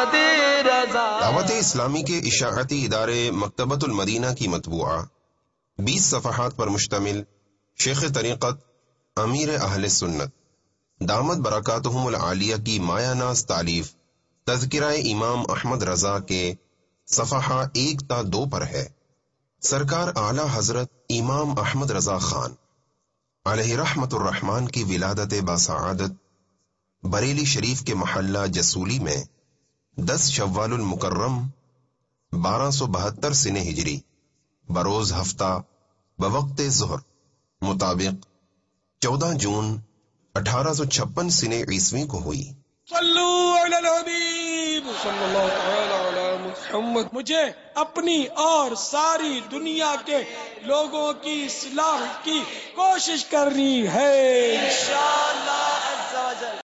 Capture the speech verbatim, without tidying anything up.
دعوت اسلامی کے اشاعتی ادارے مکتبۃ المدینہ کی مطبوعہ بیس صفحات پر مشتمل شیخ طریقت امیر اہل سنت دامت برکاتہم العالیہ کی مایہ ناز تالیف تذکرہ امام احمد رضا کے صفحہ ایک تا دو پر ہے۔ سرکار اعلی حضرت امام احمد رضا خان علیہ رحمت الرحمن کی ولادت باسعادت بریلی شریف کے محلہ جسولی میں دس شوال المکرم بارہ سو بہتر سن ہجری بروز ہفتہ بوقت ظہر مطابق چودہ جون اٹھارہ سو چھپن سن عیسوی کو ہوئی۔ صلو علی الحبیب صلی اللہ تعالی علی محمد۔ مجھے اپنی اور ساری دنیا کے لوگوں کی اصلاح کی کوشش کرنی ہے انشاءاللہ عز و جل۔